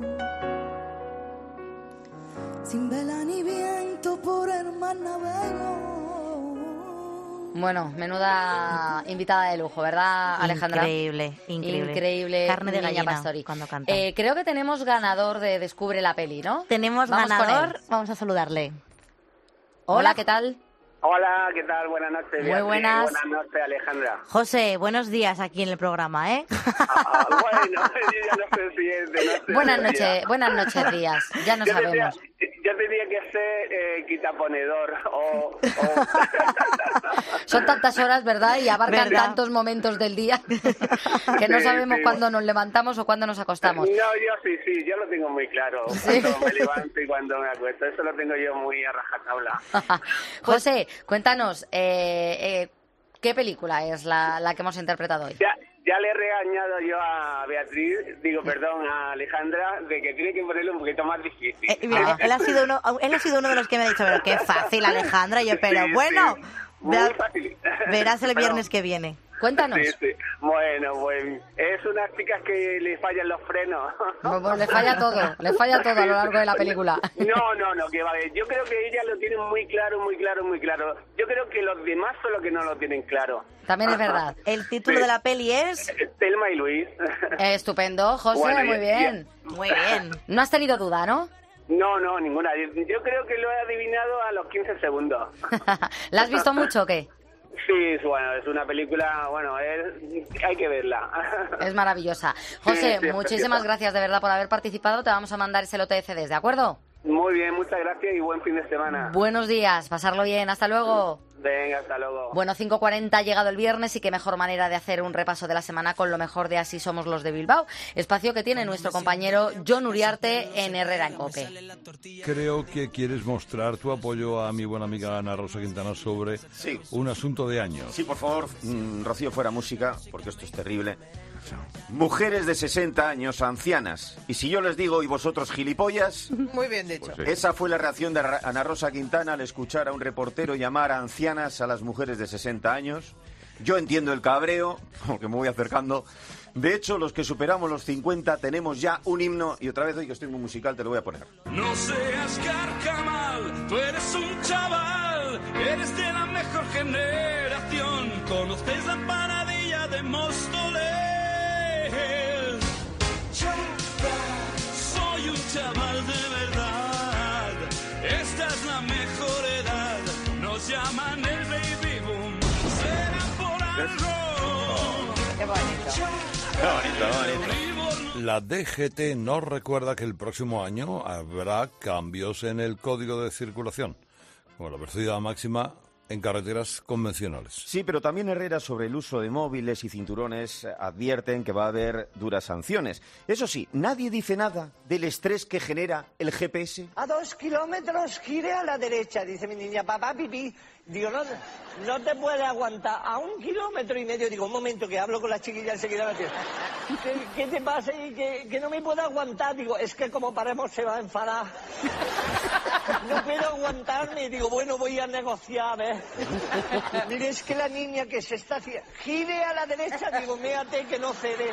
sin vela ni viento por el mar navego. Bueno, menuda invitada de lujo, ¿verdad, Alejandra? Increíble, increíble. Increíble. Carne de Niña gallina Pastori. cuando canta. Eh, creo que tenemos ganador de Descubre la Peli, ¿no? Tenemos Vamos ganador, vamos a saludarle. Hola, Hola, ¿qué tal? Hola, ¿qué tal? Buenas noches. Muy Beatriz. buenas. Buenas noches, Alejandra. José, buenos días aquí en el programa, ¿eh? Ah, bueno, yo ya no sé si es de noche. Buenas de noches, día. buenas noches, días. Ya no yo sabemos. Tendría, yo tendría que ser eh, quitaponedor o... o... Son tantas horas, ¿verdad? Y abarcan ¿verdad? tantos momentos del día que no Sí, sabemos sí. cuándo nos levantamos o cuándo nos acostamos. No, yo sí, sí, yo lo tengo muy claro. ¿Sí? Cuando me levanto y cuando me acuesto. Eso lo tengo yo muy a rajatabla. José, cuéntanos, eh, eh, ¿qué película es la, la que hemos interpretado hoy? Ya, ya le he regañado yo a Beatriz, digo, perdón, a Alejandra, de que tiene que ponerlo un poquito más difícil. Eh, mira, él, ha sido uno, él ha sido uno de los que me ha dicho, pero qué fácil, Alejandra. Y yo, pero Sí, bueno, sí, muy verás, fácil. verás el Pero- viernes que viene. Cuéntanos. Sí, sí. Bueno, pues es unas chicas que le fallan los frenos. Pues, pues le falla todo, le falla todo a lo largo de la película. No, no, no, que va a ver. Yo creo que ellas lo tienen muy claro, muy claro, muy claro. Yo creo que los demás son los que no lo tienen claro. También es verdad. El título Sí. de la peli es... Telma y Luis. Eh, estupendo, José, Bueno, muy y- bien. Muy bien. No has tenido duda, ¿no? No, no, ninguna. Yo creo que lo he adivinado a los quince segundos. ¿La has visto mucho o qué? Sí, bueno, es una película, bueno, es, hay que verla. Es maravillosa. José, Sí, sí, muchísimas preciosa. gracias de verdad por haber participado. Te vamos a mandar ese lote de C Ds, ¿de acuerdo? Muy bien, muchas gracias y buen fin de semana. Buenos días, pasarlo bien, hasta luego. Venga, hasta luego. Bueno, cinco cuarenta ha llegado el viernes y qué mejor manera de hacer un repaso de la semana con lo mejor de Así somos los de Bilbao, espacio que tiene nuestro compañero Jon Uriarte en Herrera en Cope. Creo que quieres mostrar tu apoyo a mi buena amiga Ana Rosa Quintana sobre Sí. un asunto de años. Sí, por favor, mm, Rocío, fuera música, porque esto es terrible. Mujeres de sesenta años, ancianas. Y si yo les digo, ¿y vosotros gilipollas? Muy bien dicho. Pues sí. Esa fue la reacción de Ra- Ana Rosa Quintana al escuchar a un reportero llamar a ancianas a las mujeres de sesenta años. Yo entiendo el cabreo, porque me voy acercando. De hecho, los que superamos los cincuenta tenemos ya un himno. Y otra vez, hoy que estoy muy musical, te lo voy a poner. No seas carcamal, tú eres un chaval, eres de la mejor generación, conoces la empanadilla de Móstoles. Soy un chaval de verdad, esta es la mejor edad, nos llaman el baby boom, será por algo. Qué bonito. Qué bonito, qué bonito. La D G T nos recuerda que el próximo año habrá cambios en el código de circulación, como la velocidad máxima en carreteras convencionales. Sí, pero también Herrera, sobre el uso de móviles y cinturones, eh, advierten que va a haber duras sanciones. Eso sí, nadie dice nada del estrés que genera el G P S. A dos kilómetros gire a la derecha, dice mi niña, papá, pipí. Digo, no, no te puede aguantar a un kilómetro y medio. Digo, un momento, que hablo con la chiquilla enseguida. ¿Qué, qué te pasa? Y que, que no me puedo aguantar. Digo, es que como paremos se va a enfadar. No puedo aguantarme. Digo, bueno, voy a negociar, ¿eh? Mire, es que la niña que se está haciendo... Gire a la derecha. Digo, méate que no cede.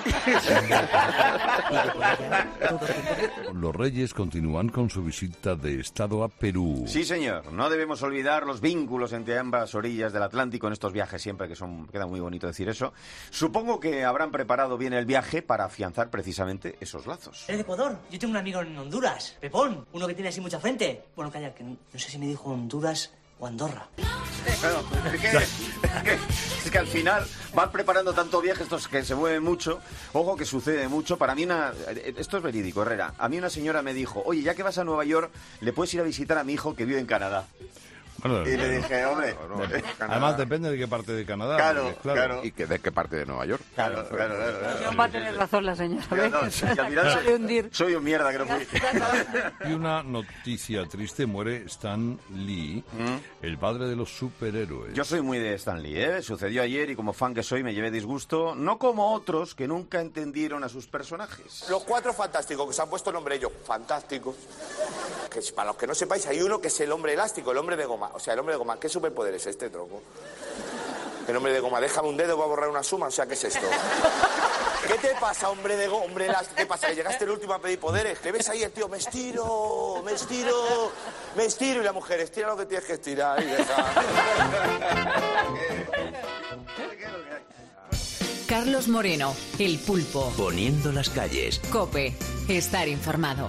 Los Reyes continúan con su visita de Estado a Perú. Sí, señor. No debemos olvidar los vínculos entre ambas orillas del Atlántico en estos viajes siempre, que son queda muy bonito decir eso. Supongo que habrán preparado bien el viaje para afianzar precisamente esos lazos. ¿Eres de Ecuador? Yo tengo un amigo en Honduras, Pepón, uno que tiene así mucha frente. Bueno, calla, que no, no sé si me dijo Honduras o Andorra. Claro, es, que, es, que, es que al final van preparando tanto viaje, estos que se mueven mucho. Ojo que sucede mucho. Para mí, una, esto es verídico, Herrera. A mí una señora me dijo, oye, ya que vas a Nueva York, le puedes ir a visitar a mi hijo que vive en Canadá. Bueno, y le dije, hombre... Además, depende de qué parte de Canadá. Claro, porque, claro. ¿Y que de qué parte de Nueva York? Claro, claro, claro. claro. Va a tener razón la señora. Yo no, ¿ves? sí, al final Sabe soy, hundir. soy un mierda que no fui. Y una noticia triste, muere Stan Lee, el padre de los superhéroes. Yo soy muy de Stan Lee, ¿eh? Sucedió ayer y como fan que soy me llevé disgusto, no como otros que nunca entendieron a sus personajes. Los cuatro fantásticos que se han puesto nombre ellos, fantásticos. Que si- para los que no sepáis, hay uno que es el hombre elástico, el hombre de goma. O sea, el hombre de goma, ¿qué superpoder es este, tronco? El hombre de goma, déjame un dedo, va a borrar una suma, o sea, ¿qué es esto? ¿Qué te pasa, hombre de goma, hombre elástico? ¿Qué pasa, que llegaste el último a pedir poderes? ¿Qué ves ahí el tío? Me estiro, me estiro, me estiro. Y la mujer, estira lo que tienes que estirar y deja. Carlos Moreno, El Pulpo. Poniendo las calles. Cope, estar informado.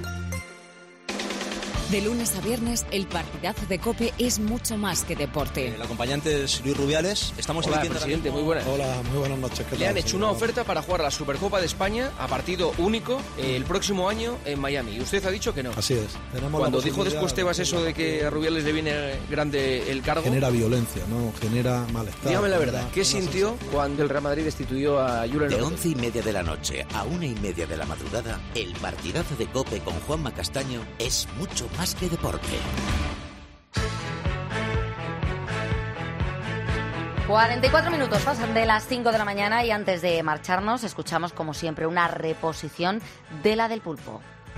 De lunes a viernes, el partidazo de COPE es mucho más que deporte. El acompañante es Luis Rubiales. Estamos Hola, emitiendo presidente, ahora mismo- muy buenas. Hola, muy buenas noches. ¿qué Le tal, han hecho señor? una oferta para jugar la Supercopa de España a partido único eh, el próximo año en Miami. Y usted ha dicho que no. Así es. Tenemos la Cuando dijo posibilidad después Tebas de- eso de que a Rubiales le viene grande el cargo, Genera violencia, ¿no? Genera malestar. dígame la genera verdad, ¿qué una sintió cuando el Real Madrid destituyó a Julen De Lopetegui? once y media de la noche a una y media de la madrugada, el partidazo de COPE con Juanma Castaño es mucho más que deporte. cuarenta y cuatro minutos pasan de las cinco de la mañana y antes de marcharnos escuchamos como siempre una reposición de la del pulpo.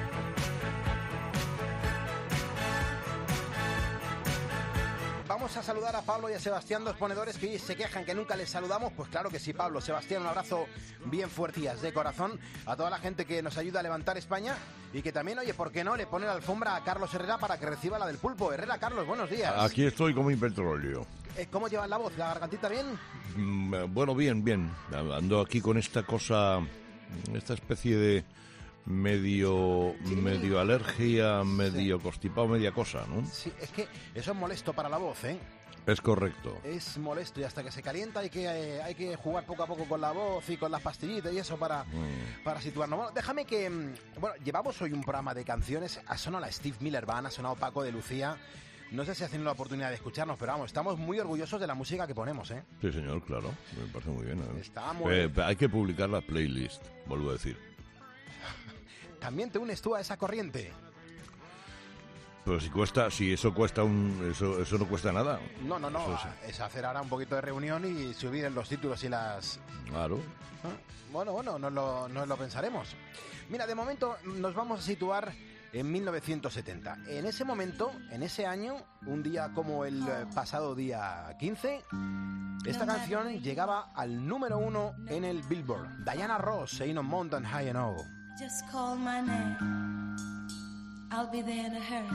Vamos a saludar a Pablo y a Sebastián, dos ponedores que hoy se quejan que nunca les saludamos. Pues claro que sí, Pablo, Sebastián, un abrazo bien fuertías de corazón a toda la gente que nos ayuda a levantar España y que también, oye, ¿por qué no le pone la alfombra a Carlos Herrera para que reciba la del pulpo? Herrera, Carlos, buenos días. Aquí estoy con mi petróleo. ¿Cómo llevas la voz? ¿La gargantita bien? Mm, bueno, bien, bien. Ando aquí con esta cosa, esta especie de medio medio alergia, medio sí. constipado, media cosa, ¿no? Sí, es que eso es molesto para la voz, ¿eh? Es correcto. Es molesto y hasta que se calienta hay que eh, hay que jugar poco a poco con la voz y con las pastillitas y eso para, mm. para situarnos. Bueno, déjame que... Bueno, llevamos hoy un programa de canciones. Ha sonado la Steve Miller Band, ha sonado Paco de Lucía. No sé si has tenido la oportunidad de escucharnos, pero vamos, estamos muy orgullosos de la música que ponemos, ¿eh? Sí, señor, claro. Me parece muy bien. ¿eh? Está muy eh, hay que publicar la playlist, vuelvo a decir. ¿También te unes tú a esa corriente? Pero si cuesta, si eso cuesta un, eso, eso no cuesta nada. No, no, no. Es... es hacer ahora un poquito de reunión y subir en los títulos y las. Claro. ¿Ah? Bueno, bueno, nos lo, nos lo pensaremos. Mira, de momento nos vamos a situar en mil novecientos setenta. En ese momento, en ese año, un día como el pasado día quince, esta canción llegaba al número uno en el Billboard. Diana Ross, Ain't No Mountain High Enough. Just call my name, I'll be there in a hurry.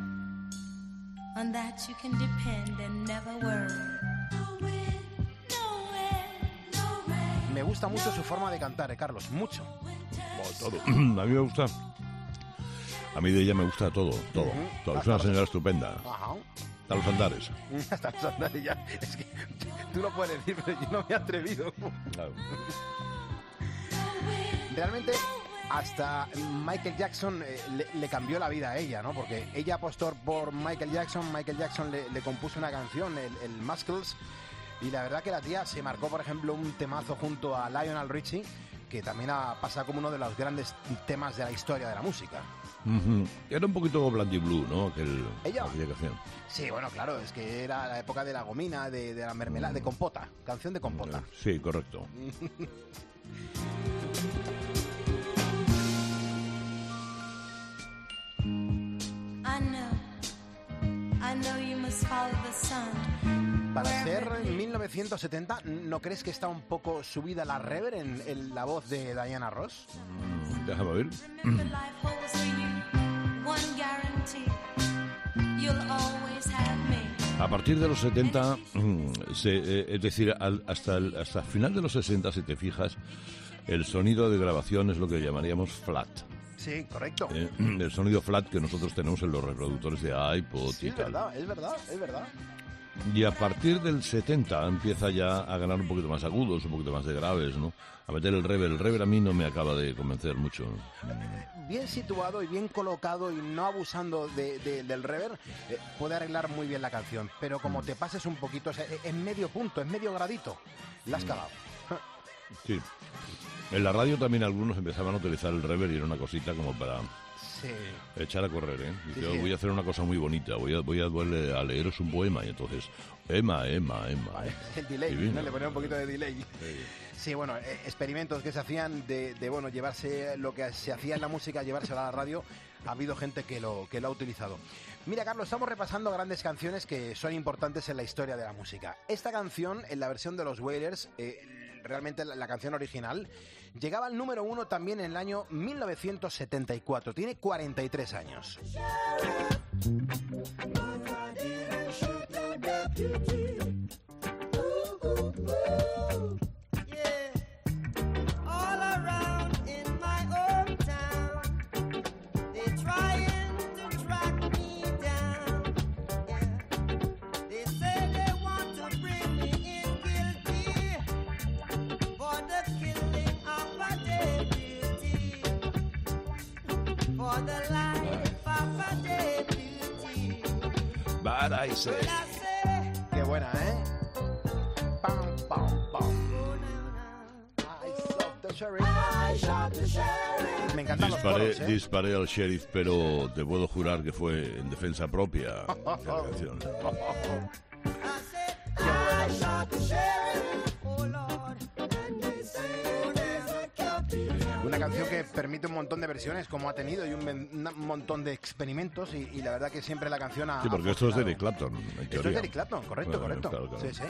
On that you can depend and never worry. Me gusta mucho su forma de cantar, eh, Carlos, mucho. Oh, todo. A mí me gusta. A mí de ella me gusta todo, todo. Uh-huh. todo. Es una señora estupenda. Ajá. Hasta los andares. Hasta los andares ya. Es que tú lo puedes decir, pero yo no me he atrevido. Claro. Realmente hasta Michael Jackson eh, le, le cambió la vida a ella, ¿no? Porque ella apostó por Michael Jackson, Michael Jackson le, le compuso una canción, el, el Muscles, y la verdad que la tía se marcó, por ejemplo, un temazo junto a Lionel Richie, que también ha pasado como uno de los grandes temas de la historia de la música. Uh-huh. Era un poquito Blandy Blue, ¿no? Aquel, ¿Ella? aquella canción. Sí, bueno, claro, es que era la época de la gomina, de, de la mermelada, de compota, canción de compota. Sí, correcto. Para ser mil novecientos setenta, ¿no crees que está un poco subida la reverb en, en la voz de Diana Ross? Mm, déjame ver. A partir de los setenta, se, eh, es decir, al, hasta, el, hasta el final de los sesenta, si te fijas, el sonido de grabación es lo que llamaríamos flat. Sí, correcto. Eh, el sonido flat que nosotros tenemos en los reproductores de iPod sí, y tal. Es verdad, es verdad, es verdad. Y a partir del setenta empieza ya a ganar un poquito más agudos, un poquito más de graves, ¿no? A meter el reverb. El reverb a mí no me acaba de convencer mucho. Bien situado y bien colocado y no abusando de, de, del reverb, eh, puede arreglar muy bien la canción. Pero como te pases un poquito, o sea, es medio punto, es medio gradito, la has cagado. Sí. En la radio también algunos empezaban a utilizar el reverb y era una cosita como para... Sí. Echar a correr, ¿eh? Sí, Yo sí. voy a hacer una cosa muy bonita, voy a, voy a, voy a leeros un poema y entonces, Emma, Emma, Emma. El delay, Divino. ¿no? Le ponía un poquito de delay. Sí, sí bueno, eh, experimentos que se hacían de, de, bueno, llevarse lo que se hacía en la música, llevárselo a la radio, ha habido gente que lo, que lo ha utilizado. Mira, Carlos, estamos repasando grandes canciones que son importantes en la historia de la música. Esta canción, en la versión de los Wailers, eh, realmente la, la canción original, llegaba al número uno también en el año mil novecientos setenta y cuatro. Tiene cuarenta y tres años. But I say. Qué buena, ¿eh? Pam, pam, pam. I shot the sheriff. I shot the sheriff. Me encantan los Disparé, coros, ¿eh? disparé al sheriff, pero te puedo jurar que fue en defensa propia. La canción. Qué buena. Una canción que permite un montón de versiones, como ha tenido, y un, un montón de experimentos, y, y la verdad que siempre la canción ha... Sí, porque ha esto es de funcionado. Eric Clapton, en teoría. Esto es de Eric Clapton, correcto, Bueno, correcto. claro, claro. Sí, sí.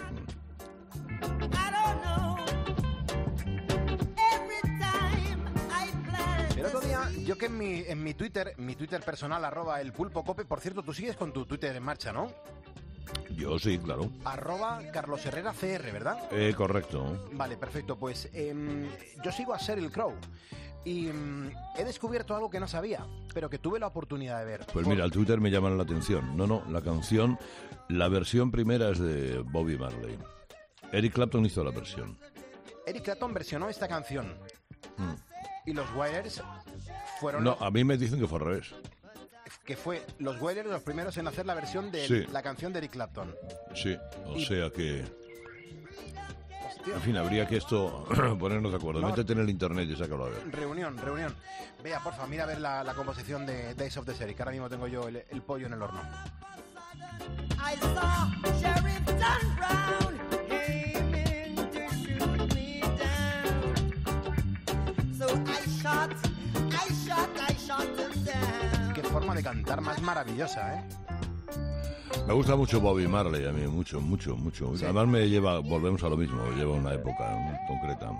El otro día, yo que en mi, en mi Twitter, mi Twitter personal, arroba el pulpo cope, por cierto, tú sigues con tu Twitter en marcha, ¿no? Yo sí, claro. Arroba Carlos Herrera C R, ¿verdad? Eh, correcto. Vale, perfecto. Pues em, yo sigo a Sheryl Crow y em, he descubierto algo que no sabía, pero que tuve la oportunidad de ver. Pues mira, al Twitter me llaman la atención. No, no, la canción, la versión primera es de Bobby Marley. Eric Clapton hizo la versión. Eric Clapton versionó esta canción Mm. y los Wailers fueron... No, a mí me dicen que fue al revés. que fue los Wailers los primeros en hacer la versión de Sí. la canción de Eric Clapton. Sí, o Y- sea que... Hostia. En fin, habría que esto ponernos de acuerdo. Vamos. Métete en el internet y sácalo a ver. Reunión, reunión. Vea, porfa, mira a ver la, la composición de Days of the Series, que ahora mismo tengo yo el, el pollo en el horno. I saw Sheriff John Brown aiming to shoot me down. So I shot, I shot, I shot him down. Qué forma de cantar más maravillosa, ¿eh? Me gusta mucho Bobby Marley, a mí, mucho, mucho, mucho. Sí. Además me lleva, volvemos a lo mismo, me lleva a una época concreta.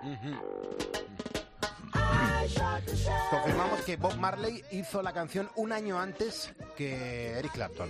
Confirmamos que Bob Marley hizo la canción un año antes que Eric Clapton.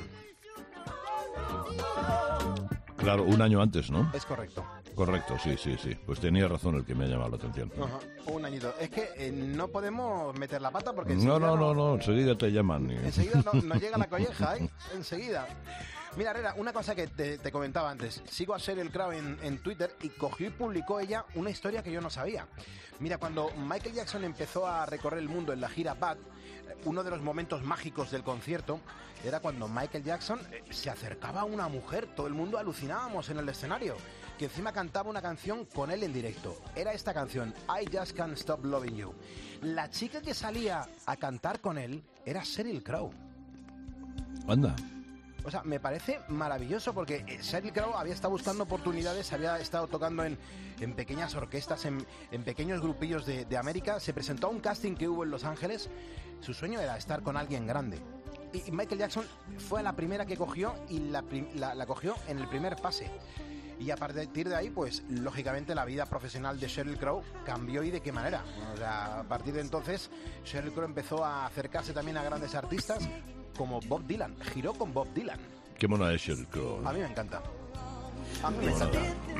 Claro, un año antes, ¿no? Es correcto. Correcto, sí, sí, sí. Pues tenía razón el que me ha llamado la atención. Ajá, un añito. Es que eh, no podemos meter la pata porque No, enseguida no, no, no, enseguida te llaman. y- Enseguida no- nos llega la colleja, ¿eh? Enseguida. Mira, Herrera, una cosa que te, te comentaba antes. Sigo a Sheryl Crow en, en Twitter y cogió y publicó ella una historia que yo no sabía. Mira, cuando Michael Jackson empezó a recorrer el mundo en la gira Bad, eh, uno de los momentos mágicos del concierto era cuando Michael Jackson eh, se acercaba a una mujer. Todo el mundo alucinábamos en el escenario, que encima cantaba una canción con él en directo. Era esta canción, I Just Can't Stop Loving You. La chica que salía a cantar con él era Sheryl Crow. Anda. O sea, me parece maravilloso porque eh, Sheryl Crow había estado buscando oportunidades, había estado tocando en, en pequeñas orquestas, en, en pequeños grupillos de, de América. Se presentó a un casting que hubo en Los Ángeles. Su sueño era estar con alguien grande. Y, y Michael Jackson fue la primera que cogió y la, prim- la, la cogió en el primer pase. Y a partir de ahí, pues, lógicamente la vida profesional de Sheryl Crow cambió. ¿Y de qué manera? O sea, a partir de entonces, Sheryl Crow empezó a acercarse también a grandes artistas como Bob Dylan. Giró con Bob Dylan. Qué mona es Sheryl Crow. A mí me encanta. A mí me encanta.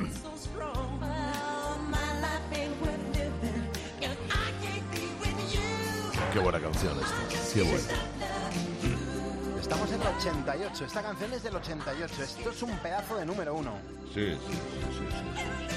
Qué buena canción esta. Qué buena. Estamos en el ochenta y ocho. Esta canción es del ochenta y ocho. Esto es un pedazo de número uno. Sí, sí, sí, sí, sí.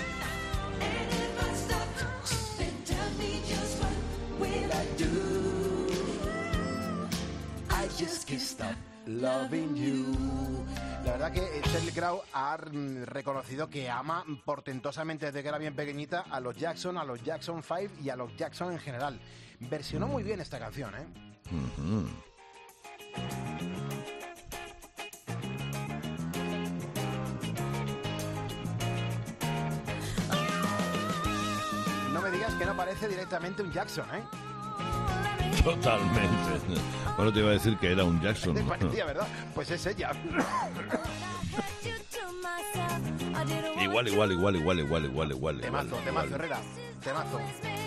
I just can't stop loving you. La verdad que Sheryl Crow ha mm, reconocido que ama portentosamente desde que era bien pequeñita a los Jackson, a los Jackson cinco y a los Jackson en general. Versionó muy bien esta canción, ¿eh? Ujú. No me digas que no parece directamente un Jackson, ¿eh? Totalmente. Bueno, te iba a decir que era un Jackson. Te parecía, ¿verdad? Pues es ella. Igual, igual, igual, igual, igual, igual, igual. Temazo, igual, temazo, igual. Herrera. Temazo.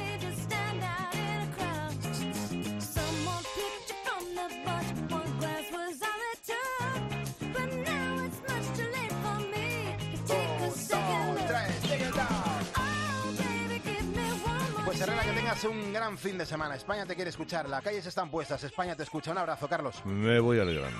Pues Herrera, que tengas un gran fin de semana. España te quiere escuchar, las calles están puestas, España te escucha. Un abrazo, Carlos. Me voy alegrando.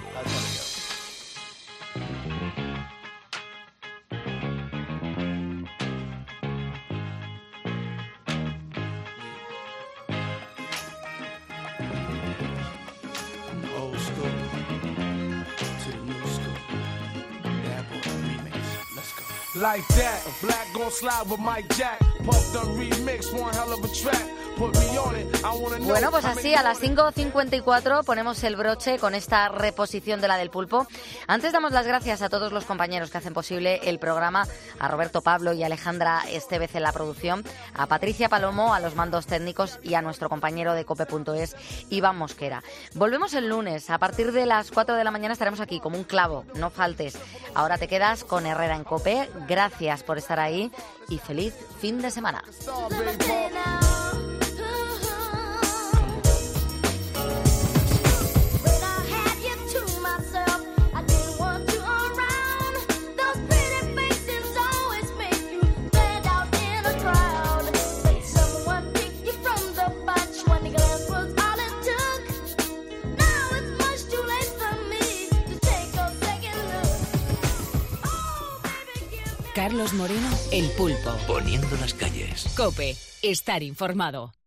Old school to the new school. Bad Boy remix. Let's go. Like that, Black gon' slide with Mike Jack. Puff Done remix, one hell of a track. Bueno, pues así a las cinco cincuenta y cuatro ponemos el broche con esta reposición de la del pulpo. Antes damos las gracias a todos los compañeros que hacen posible el programa, a Roberto Pablo y Alejandra Estevez en la producción, a Patricia Palomo, a los mandos técnicos y a nuestro compañero de cope punto es, Iván Mosquera. Volvemos el lunes, a partir de las cuatro de la mañana estaremos aquí como un clavo, no faltes. Ahora te quedas con Herrera en Cope, gracias por estar ahí y feliz fin de semana. Carlos Moreno, El Pulpo. Poniendo las calles. COPE. Estar informado.